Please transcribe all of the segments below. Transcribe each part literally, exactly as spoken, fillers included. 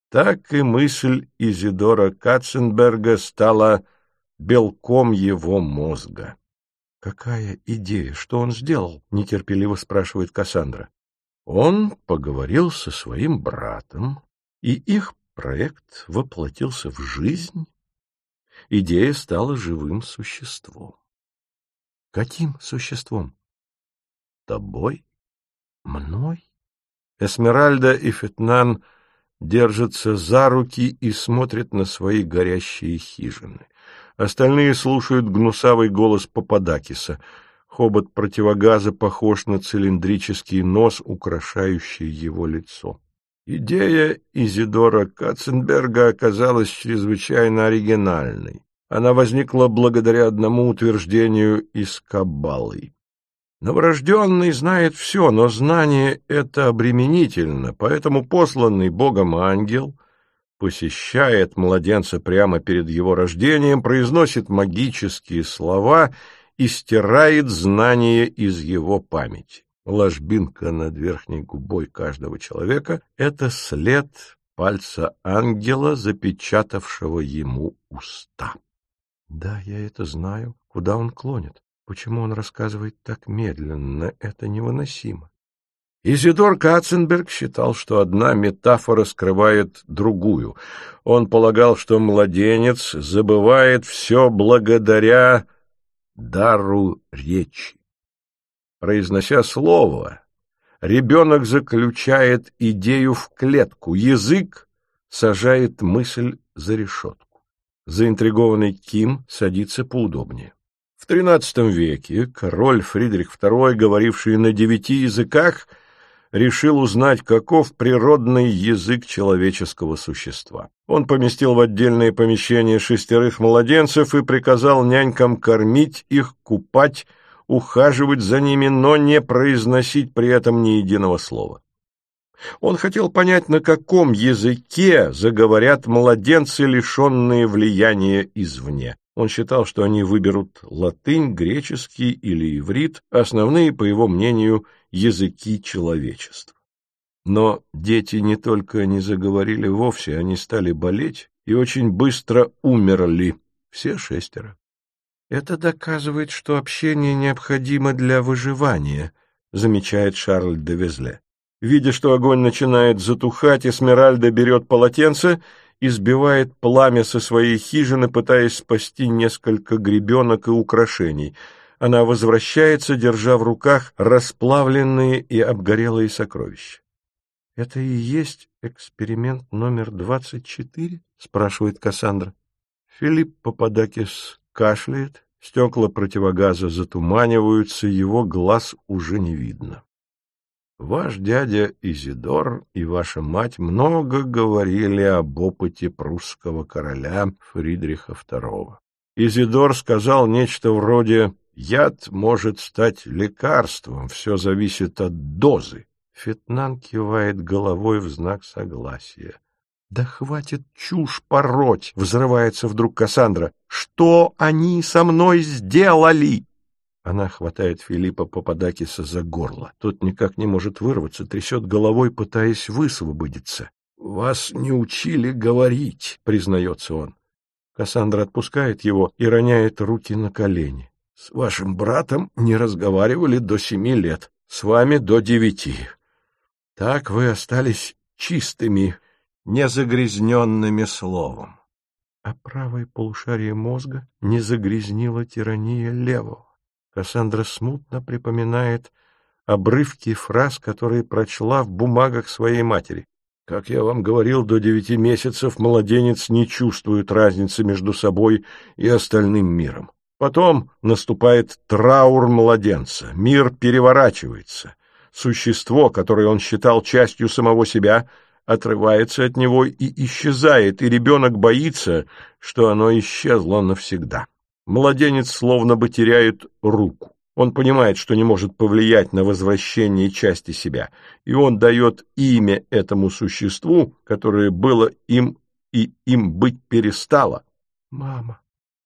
так и мысль Изидора Катценберга стала белком его мозга. «Какая идея? Что он сделал?» — нетерпеливо спрашивает Кассандра. Он поговорил со своим братом, и их проект воплотился в жизнь. Идея стала живым существом. Каким существом? Тобой? Мной? Эсмеральда и Фетнан держатся за руки и смотрят на свои горящие хижины. Остальные слушают гнусавый голос Пападакиса. Хобот противогаза похож на цилиндрический нос, украшающий его лицо. Идея Изидора Катценберга оказалась чрезвычайно оригинальной. Она возникла благодаря одному утверждению из Каббалы. Новорожденный знает все, но знание это обременительно, поэтому посланный Богом ангел посещает младенца прямо перед его рождением, произносит магические слова и стирает знание из его памяти. Ложбинка над верхней губой каждого человека — это след пальца ангела, запечатавшего ему уста. Да, я это знаю. Куда он клонит? Почему он рассказывает так медленно? Это невыносимо. Изидор Катценберг считал, что одна метафора скрывает другую. Он полагал, что младенец забывает все благодаря дару речи. Произнося слово, ребенок заключает идею в клетку, язык сажает мысль за решетку. Заинтригованный Ким садится поудобнее. В тринадцатом веке король Фридрих второй, говоривший на девяти языках, решил узнать, каков природный язык человеческого существа. Он поместил в отдельное помещение шестерых младенцев и приказал нянькам кормить их, купать, ухаживать за ними, но не произносить при этом ни единого слова. Он хотел понять, на каком языке заговорят младенцы, лишенные влияния извне. Он считал, что они выберут латынь, греческий или иврит, основные, по его мнению, языки человечества. Но дети не только не заговорили вовсе, они стали болеть и очень быстро умерли, все шестеро. Это доказывает, что общение необходимо для выживания, замечает Шарль де Везле. Видя, что огонь начинает затухать, Эсмеральда берет полотенце и сбивает пламя со своей хижины, пытаясь спасти несколько гребенок и украшений. Она возвращается, держа в руках расплавленные и обгорелые сокровища. — Это и есть эксперимент номер двадцать четыре? — спрашивает Кассандра. Филипп Пападакис кашляет, стекла противогаза затуманиваются, его глаз уже не видно. Ваш дядя Изидор и ваша мать много говорили об опыте прусского короля Фридриха второго. Изидор сказал нечто вроде «Яд может стать лекарством, все зависит от дозы». Фетнан кивает головой в знак согласия. «Да хватит чушь пороть!» — взрывается вдруг Кассандра. «Что они со мной сделали?» Она хватает Филиппа Пападакиса за горло. Тот никак не может вырваться, трясет головой, пытаясь высвободиться. — Вас не учили говорить, — признается он. Кассандра отпускает его и роняет руки на колени. — С вашим братом не разговаривали до семи лет, с вами до девяти. Так вы остались чистыми, незагрязненными словом. А правое полушарие мозга не загрязнила тирания левого. Кассандра смутно припоминает обрывки фраз, которые прочла в бумагах своей матери. Как я вам говорил, до девяти месяцев младенец не чувствует разницы между собой и остальным миром. Потом наступает траур младенца, мир переворачивается. Существо, которое он считал частью самого себя, отрывается от него и исчезает, и ребенок боится, что оно исчезло навсегда. Младенец словно бы теряет руку. Он понимает, что не может повлиять на возвращение части себя, и он дает имя этому существу, которое было им и им быть перестало. Мама.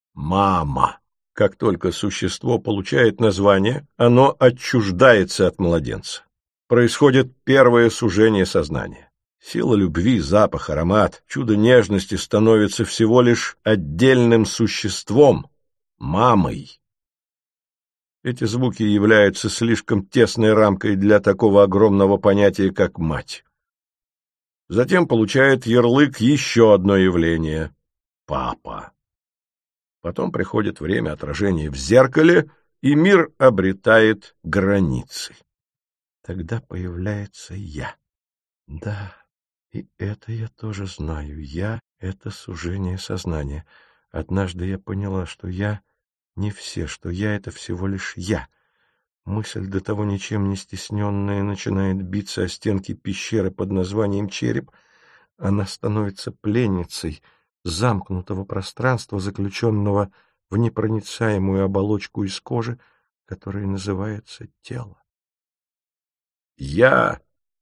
Мама. Как только существо получает название, оно отчуждается от младенца. Происходит первое сужение сознания. Сила любви, запах, аромат, чудо нежности становится всего лишь отдельным существом, мамой. Эти звуки являются слишком тесной рамкой для такого огромного понятия, как мать. Затем получает ярлык еще одно явление — папа. Потом приходит время отражения в зеркале, и мир обретает границы. Тогда появляется я. Да, и это я тоже знаю. Я — это сужение сознания. Однажды я поняла, что я не все, что я — это всего лишь я. Мысль, до того ничем не стесненная, начинает биться о стенки пещеры под названием череп. Она становится пленницей замкнутого пространства, заключенного в непроницаемую оболочку из кожи, которая называется тело. Я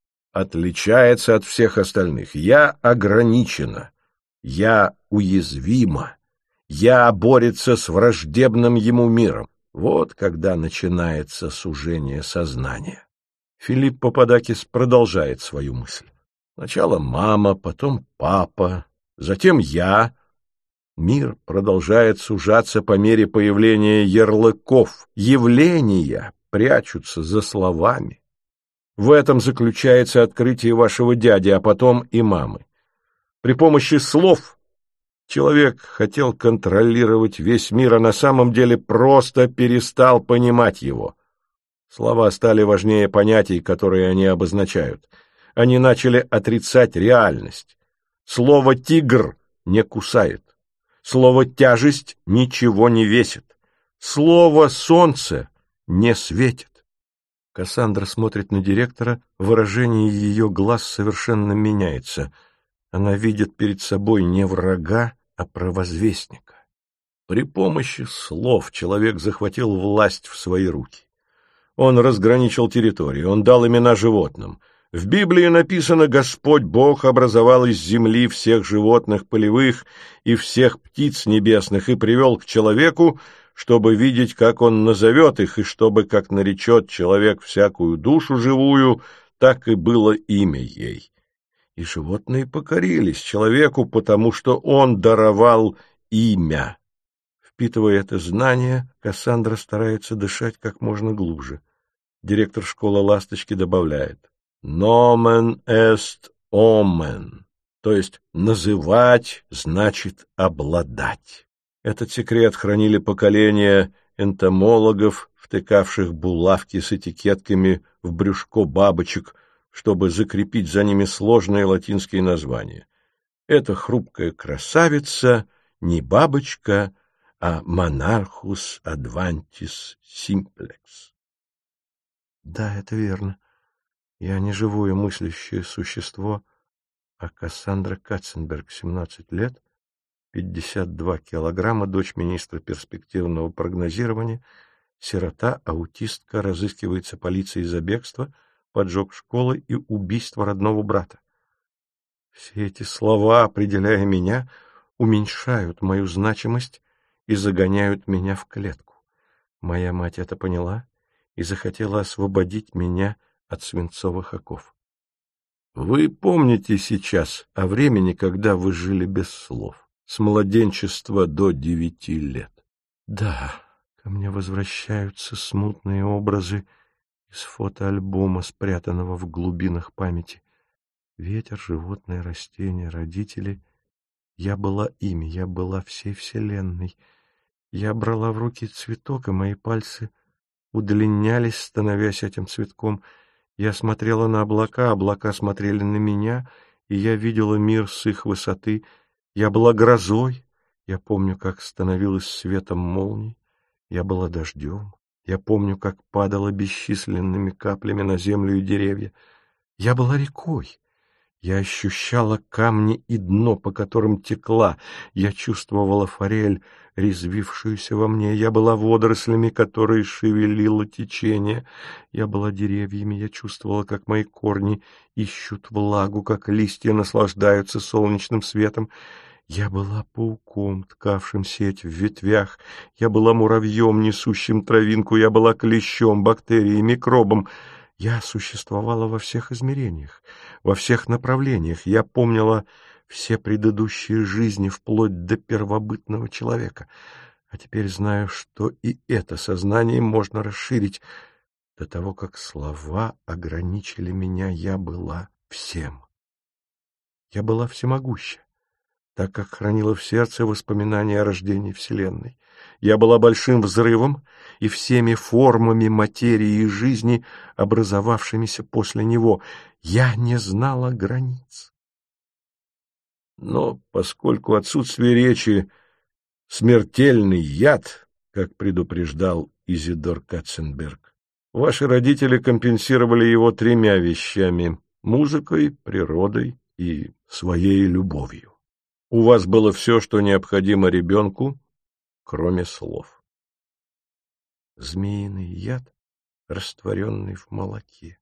отличается от всех остальных. Я ограничена. Я уязвима. Я борется с враждебным ему миром. Вот когда начинается сужение сознания. Филипп Пападакис продолжает свою мысль. Сначала мама, потом папа, затем я. Мир продолжает сужаться по мере появления ярлыков. Явления прячутся за словами. В этом заключается открытие вашего дяди, а потом и мамы. При помощи слов человек хотел контролировать весь мир, а на самом деле просто перестал понимать его. Слова стали важнее понятий, которые они обозначают. Они начали отрицать реальность. Слово «тигр» не кусает. Слово «тяжесть» ничего не весит. Слово «солнце» не светит. Кассандра смотрит на директора, выражение ее глаз совершенно меняется. Она видит перед собой не врага, а провозвестника. При помощи слов человек захватил власть в свои руки. Он разграничил территории, он дал имена животным. В Библии написано: «Господь Бог образовал из земли всех животных полевых и всех птиц небесных и привел к человеку, чтобы видеть, как он назовет их, и чтобы, как наречет человек всякую душу живую, так и было имя ей». И животные покорились человеку, потому что он даровал имя. Впитывая это знание, Кассандра старается дышать как можно глубже. Директор школы «Ласточки» добавляет: «Nomen est omen», то есть «называть» значит «обладать». Этот секрет хранили поколения энтомологов, втыкавших булавки с этикетками в брюшко бабочек, чтобы закрепить за ними сложные латинские названия. Эта хрупкая красавица не бабочка, а Monarchus adventis simplex. Да, это верно. Я не живое мыслящее существо, а Кассандра Катценберг, семнадцать лет, пятьдесят два килограмма, дочь министра перспективного прогнозирования, сирота, аутистка, разыскивается полицией за бегство, поджог школы и убийство родного брата. Все эти слова, определяя меня, уменьшают мою значимость и загоняют меня в клетку. Моя мать это поняла и захотела освободить меня от свинцовых оков. Вы помните сейчас о времени, когда вы жили без слов, с младенчества до девяти лет? Да, ко мне возвращаются смутные образы из фотоальбома, спрятанного в глубинах памяти. Ветер, животные, растения, родители. Я была ими, я была всей вселенной. Я брала в руки цветок, и мои пальцы удлинялись, становясь этим цветком. Я смотрела на облака, облака смотрели на меня, и я видела мир с их высоты. Я была грозой, я помню, как становилась светом молний. Я была дождем, я помню, как падала бесчисленными каплями на землю и деревья. Я была рекой. Я ощущала камни и дно, по которым текла. Я чувствовала форель, резвившуюся во мне. Я была водорослями, которые шевелило течение. Я была деревьями. Я чувствовала, как мои корни ищут влагу, как листья наслаждаются солнечным светом. Я была пауком, ткавшим сеть в ветвях. Я была муравьем, несущим травинку. Я была клещом, бактерией, микробом. Я существовала во всех измерениях, во всех направлениях. Я помнила все предыдущие жизни вплоть до первобытного человека. А теперь знаю, что и это сознание можно расширить. До того, как слова ограничили меня, я была всем. Я была всемогуща, так как хранила в сердце воспоминания о рождении Вселенной. Я была большим взрывом и всеми формами материи и жизни, образовавшимися после него. Я не знала границ. Но поскольку отсутствие речи — смертельный яд, как предупреждал Изидор Катценберг, ваши родители компенсировали его тремя вещами — музыкой, природой и своей любовью. У вас было все, что необходимо ребенку, кроме слов. Змеиный яд, растворенный в молоке.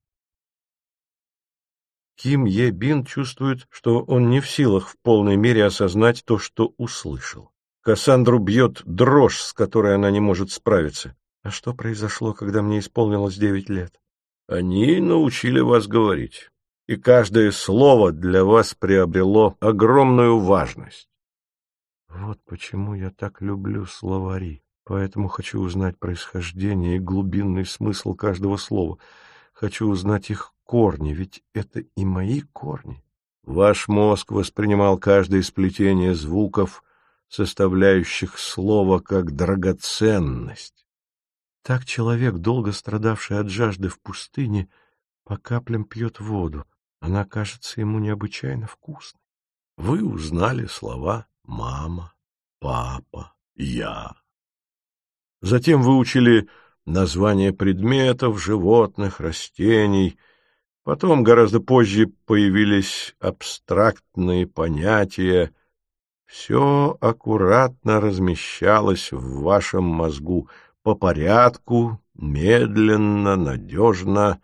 Ким Е Бин чувствует, что он не в силах в полной мере осознать то, что услышал. Кассандру бьет дрожь, с которой она не может справиться. А что произошло, когда мне исполнилось девять лет? Они научили вас говорить, и каждое слово для вас приобрело огромную важность. Вот почему я так люблю словари. Поэтому хочу узнать происхождение и глубинный смысл каждого слова. Хочу узнать их корни, ведь это и мои корни. Ваш мозг воспринимал каждое сплетение звуков, составляющих слово, как драгоценность. Так человек, долго страдавший от жажды в пустыне, по каплям пьет воду. Она кажется ему необычайно вкусной. Вы узнали слова «мама», «папа», «я». Затем выучили названия предметов, животных, растений. Потом, гораздо позже, появились абстрактные понятия. Все аккуратно размещалось в вашем мозгу по порядку, медленно, надежно,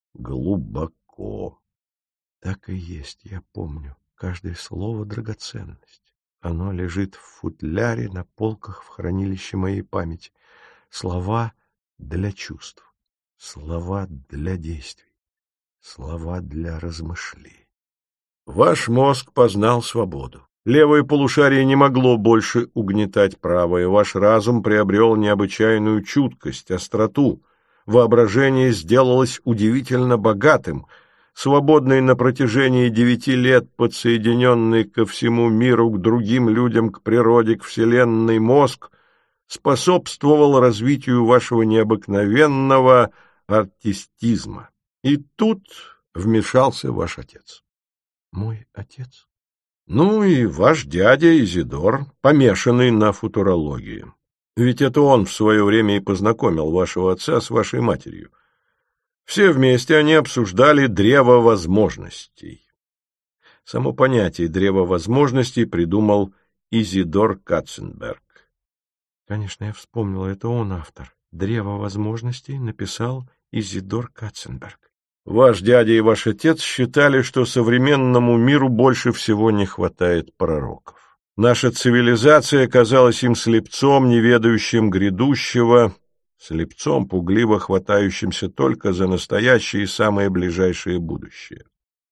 глубоко. Так и есть, я помню. Каждое слово — драгоценность. Оно лежит в футляре на полках в хранилище моей памяти. Слова для чувств, слова для действий, слова для размышлений. Ваш мозг познал свободу. Левое полушарие не могло больше угнетать правое. Ваш разум приобрел необычайную чуткость, остроту. Воображение сделалось удивительно богатым. Свободный на протяжении девяти лет, подсоединенный ко всему миру, к другим людям, к природе, к вселенной мозг, способствовал развитию вашего необыкновенного артистизма. И тут вмешался ваш отец. Мой отец? Ну и ваш дядя Изидор, помешанный на футурологии. Ведь это он в свое время и познакомил вашего отца с вашей матерью. Все вместе они обсуждали древо возможностей. Само понятие древа возможностей придумал Изидор Катценберг. Конечно, я вспомнила, это он автор. Древо возможностей написал Изидор Катценберг. Ваш дядя и ваш отец считали, что современному миру больше всего не хватает пророков. Наша цивилизация казалась им слепцом, не ведающим грядущего, слепцом, пугливо хватающимся только за настоящее и самое ближайшее будущее.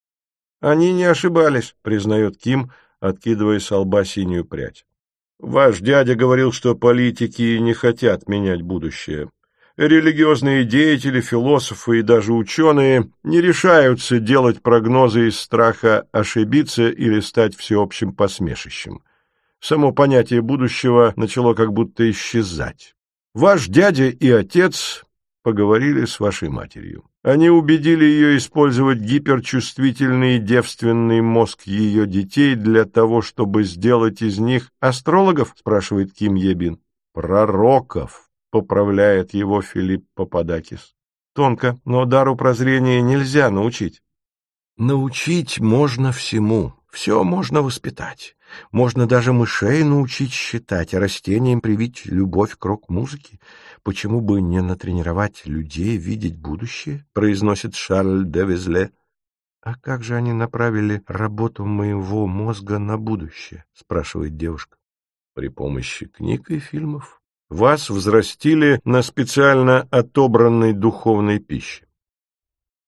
Они не ошибались, признает Ким, откидывая со лба синюю прядь. Ваш дядя говорил, что политики не хотят менять будущее. Религиозные деятели, философы и даже ученые не решаются делать прогнозы из страха ошибиться или стать всеобщим посмешищем. Само понятие будущего начало как будто исчезать. Ваш дядя и отец поговорили с вашей матерью. Они убедили ее использовать гиперчувствительный девственный мозг ее детей для того, чтобы сделать из них астрологов, спрашивает Ким Е Бин. Пророков, поправляет его Филипп Пападакис. Тонко, но дару прозрения нельзя научить. Научить можно всему, все можно воспитать. Можно даже мышей научить считать, а растениям привить любовь к рок-музыке. Почему бы не натренировать людей видеть будущее, произносит Шарль де Везле. А как же они направили работу моего мозга на будущее, спрашивает девушка. При помощи книг и фильмов. Вас взрастили на специально отобранной духовной пище.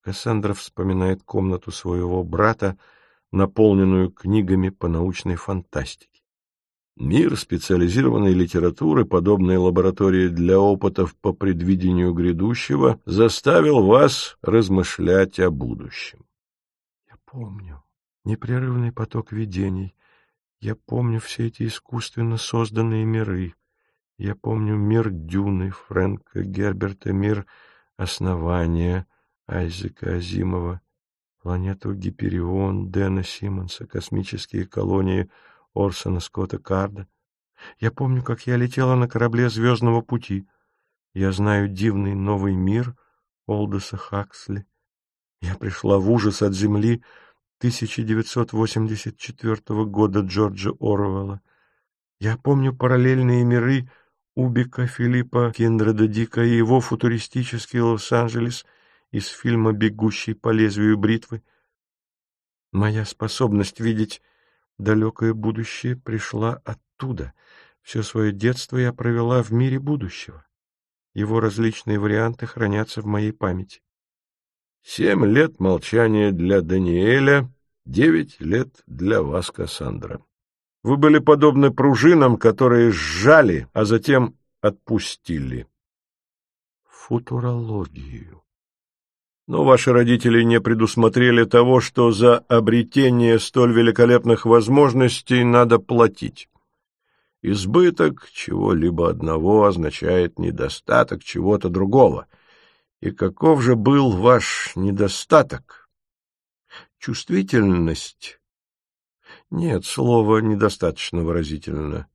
Кассандра вспоминает комнату своего брата, наполненную книгами по научной фантастике. Мир специализированной литературы, подобной лаборатории для опытов по предвидению грядущего, заставил вас размышлять о будущем. Я помню непрерывный поток видений. Я помню все эти искусственно созданные миры. Я помню мир Дюны, Фрэнка Герберта, мир Основания, Айзека Азимова, планету Гиперион, Дэна Симмонса, космические колонии Орсона Скотта Карда. Я помню, как я летела на корабле «Звездного пути». Я знаю дивный новый мир Олдоса Хаксли. Я пришла в ужас от Земли тысяча девятьсот восемьдесят четвёртого года Джорджа Оруэлла. Я помню параллельные миры Убика Филиппа Киндреда Дика и его футуристический Лос-Анджелес из фильма «Бегущий по лезвию бритвы». Моя способность видеть далекое будущее пришла оттуда. Все свое детство я провела в мире будущего. Его различные варианты хранятся в моей памяти. Семь лет молчания для Даниэля, девять лет для вас, Кассандра. Вы были подобны пружинам, которые сжали, а затем отпустили. Футурологию. Но ваши родители не предусмотрели того, что за обретение столь великолепных возможностей надо платить. Избыток чего-либо одного означает недостаток чего-то другого. И каков же был ваш недостаток? Чувствительность? Нет, слово недостаточно выразительно.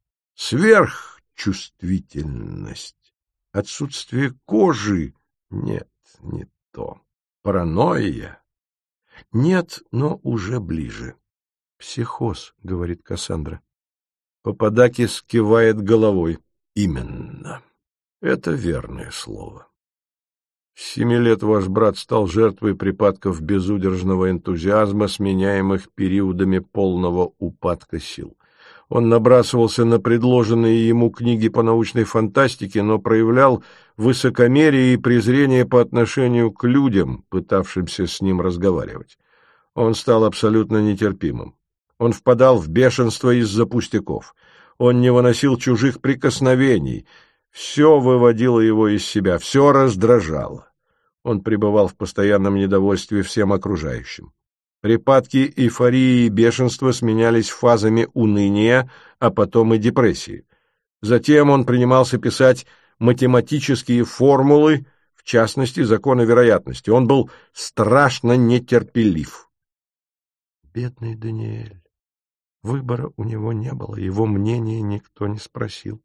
Сверхчувствительность. Отсутствие кожи? Нет, не то. Паранойя? Нет, но уже ближе. Психоз, говорит Кассандра. Пападакис кивает головой. Именно. Это верное слово. С семи лет ваш брат стал жертвой припадков безудержного энтузиазма, сменяемых периодами полного упадка сил. Он набрасывался на предложенные ему книги по научной фантастике, но проявлял высокомерие и презрение по отношению к людям, пытавшимся с ним разговаривать. Он стал абсолютно нетерпимым. Он впадал в бешенство из-за пустяков. Он не выносил чужих прикосновений. Все выводило его из себя, все раздражало. Он пребывал в постоянном недовольстве всем окружающим. Припадки эйфории и бешенства сменялись фазами уныния, а потом и депрессии. Затем он принимался писать математические формулы, в частности, законы вероятности. Он был страшно нетерпелив. Бедный Даниэль. Выбора у него не было, его мнения никто не спросил.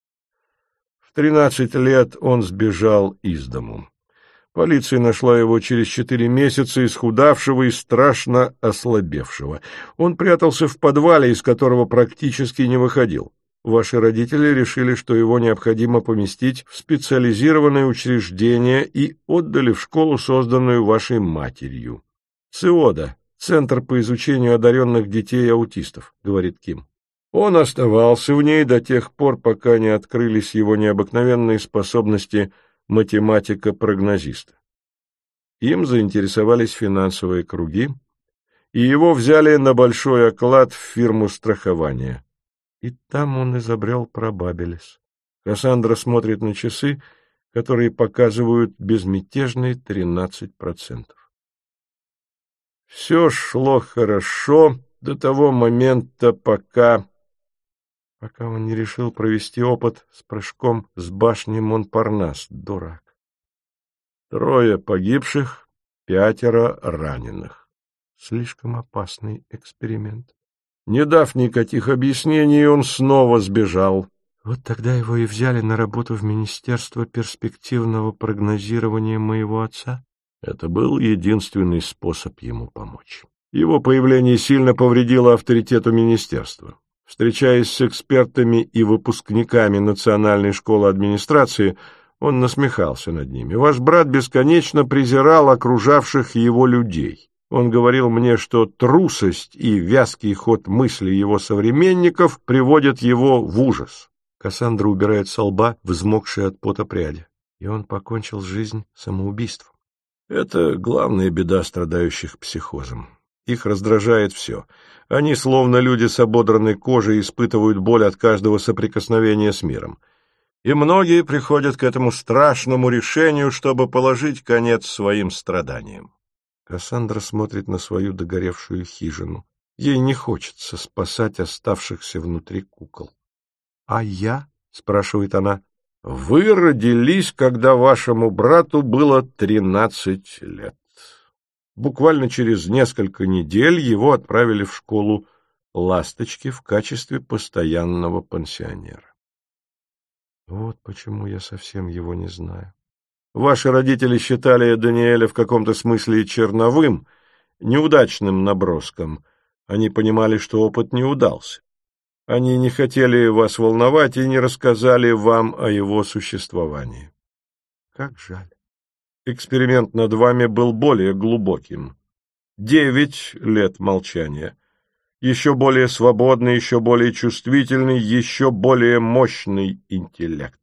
В тринадцать лет он сбежал из дому. Полиция нашла его через четыре месяца, исхудавшего и страшно ослабевшего. Он прятался в подвале, из которого практически не выходил. Ваши родители решили, что его необходимо поместить в специализированное учреждение, и отдали в школу, созданную вашей матерью. ЦИОДА, Центр по изучению одаренных детей и аутистов, говорит Ким. Он оставался в ней до тех пор, пока не открылись его необыкновенные способности математика-прогнозиста. Им заинтересовались финансовые круги, и его взяли на большой оклад в фирму страхования. И там он изобрел прабабелис. Кассандра смотрит на часы, которые показывают безмятежные тринадцать процентов. Все шло хорошо до того момента, пока... пока он не решил провести опыт с прыжком с башни Монпарнас, дурак. Трое погибших, пятеро раненых. Слишком опасный эксперимент. Не дав никаких объяснений, он снова сбежал. Вот тогда его и взяли на работу в Министерство перспективного прогнозирования моего отца. Это был единственный способ ему помочь. Его появление сильно повредило авторитету министерства. Встречаясь с экспертами и выпускниками Национальной школы администрации, он насмехался над ними. Ваш брат бесконечно презирал окружавших его людей. Он говорил мне, что трусость и вязкий ход мысли его современников приводят его в ужас. Кассандра убирает со лба взмокшие от пота пряди. И он покончил жизнь самоубийством. Это главная беда страдающих психозом. Их раздражает все. Они, словно люди с ободранной кожей, испытывают боль от каждого соприкосновения с миром. И многие приходят к этому страшному решению, чтобы положить конец своим страданиям. Кассандра смотрит на свою догоревшую хижину. Ей не хочется спасать оставшихся внутри кукол. — А я? — спрашивает она. — Вы родились, когда вашему брату было тринадцать лет. Буквально через несколько недель его отправили в школу «Ласточки» в качестве постоянного пансионера. Вот почему я совсем его не знаю. Ваши родители считали Даниэля в каком-то смысле черновым, неудачным наброском. Они понимали, что опыт не удался. Они не хотели вас волновать и не рассказали вам о его существовании. Как жаль. Эксперимент над вами был более глубоким. Девять лет молчания. Еще более свободный, еще более чувствительный, еще более мощный интеллект.